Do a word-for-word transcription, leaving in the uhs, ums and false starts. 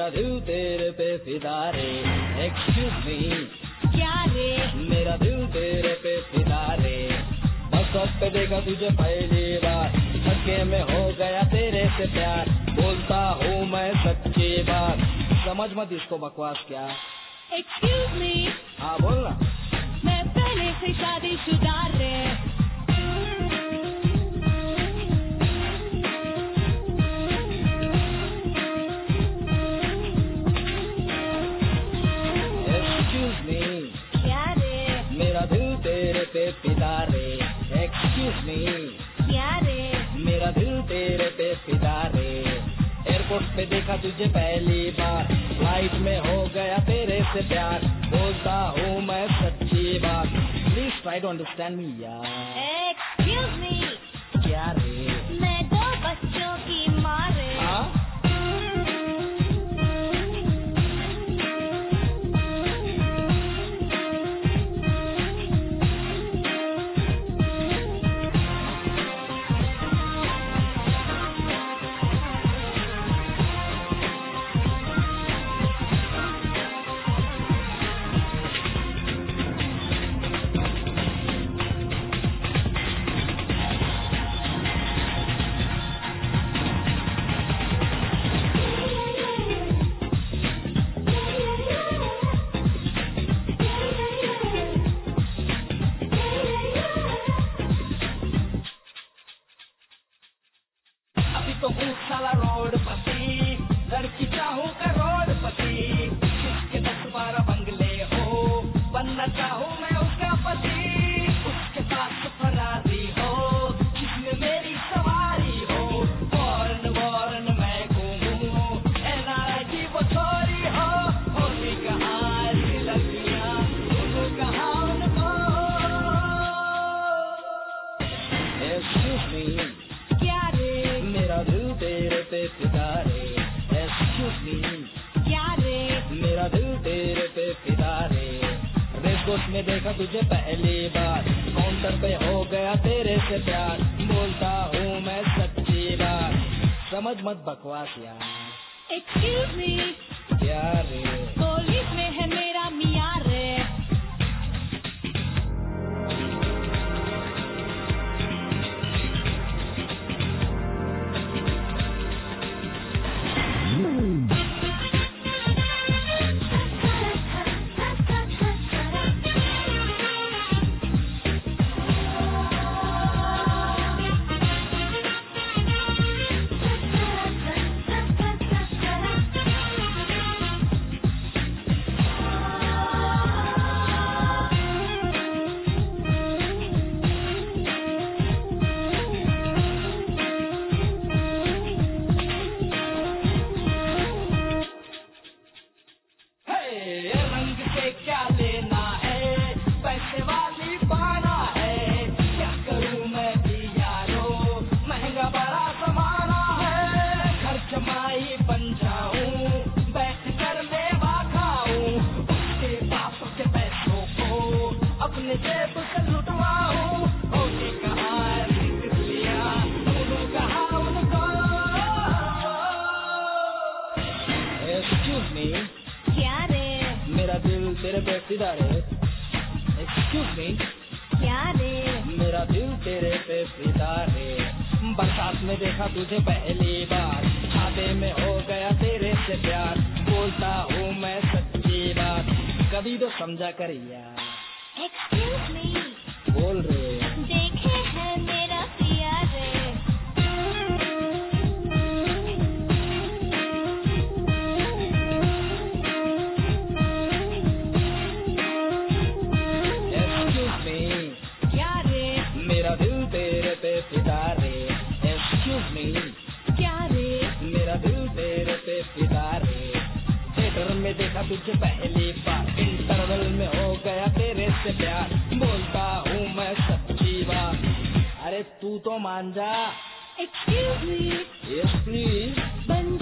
मेरा दिल तेरे पे फिदा रे। एक्सक्यूज मी, क्या रे? मेरा दिल तेरे पे फिदा रे। बस अब पे देखा तुझे पहली बार, धक्के में हो गया तेरे से प्यार। बोलता हूँ मैं सच्ची बात, समझ मत इसको बकवास क्या। एक्सक्यूज मी, हाँ बोलना। मैं पहले से शादीशुदा रे। तेरे पे फिदा रे। एक्सक्यूज मी, क्या रे? मेरा दिल तेरे पे फिदा रे। एयरपोर्ट पे देखा तुझे पहली बार, फ्लाइट में हो गया तेरे से प्यार। बोलता हूँ मैं सच्ची बात, please try to understand me यार। एक्सक्यूज मी, क्या रे? मैं दो बच्चों की माँ रे। हाँ? तो हूँ साला रोड पति, लड़की चाहूँ करोड़पति, जिसके दस बारह बंगले हो, बनना चाहूँ मैं उसका पति। उसके पास फरारी हो, जिसमें मेरी सवारी हो, फॉरेन वॉरेन मैं घूमूं, एनआरआई की वो छोरी हो, होली कहाँ लड़कियाँ, दोनों कहाँ उनको। एक्सक्यूज मी, क्या रे? मेरा दिल तेरे पे फिदा रे। एक्सक्यूज मी, क्या रे? मेरा दिल तेरे पे फिदा रे। रेस कोर्स में देखा तुझे पहली बार, काउंटर पे हो गया तेरे से प्यार। बोलता हूँ मैं सच्ची बात, समझ मत बकवास यार। एक्सक्यूज मी, क्या रे? पुलिस में है मेरा मियाँ रे। रंग से क्या लेना है, पैसे वाली पाना है, क्या करूँ मैं भी यारो, महंगा बड़ा जमाना है। घर जमाई बन जाऊं, बैठ कर मेवा खाऊं, उसके बाप के पैसों को अपने जेब से लुटवाऊं। होने कहाँ रिस्क लिया, दोनों कहाँ उनको। एक्सक्यूज मी, क्या रे? मेरा दिल तेरे पे फिदा रे। एक्सक्यूज मी, क्या रे? मेरा दिल तेरे पे फिदा रे। बरसात में देखा तुझे पहली बार, छाते में हो गया तेरे से प्यार। बोलता हूँ मैं सच्ची बात, कभी तो समझा कर यार। एक्सक्यूज मी, बोल रे। देखे है मेरा पिया रे। एक्सक्यूज मी, क्या रे? मेरा दिल तेरे पे फिदा रे। एक्सक्यूज मी, क्या रे? मेरा दिल तेरे पे फिदा रे। थिएटर में देखा तुझे पहली बार, इंटरवल में हो गया तेरे से प्यार। बोलता हूँ मैं सच्ची बात, अरे तू तो मान जा। Excuse me, yes please. बन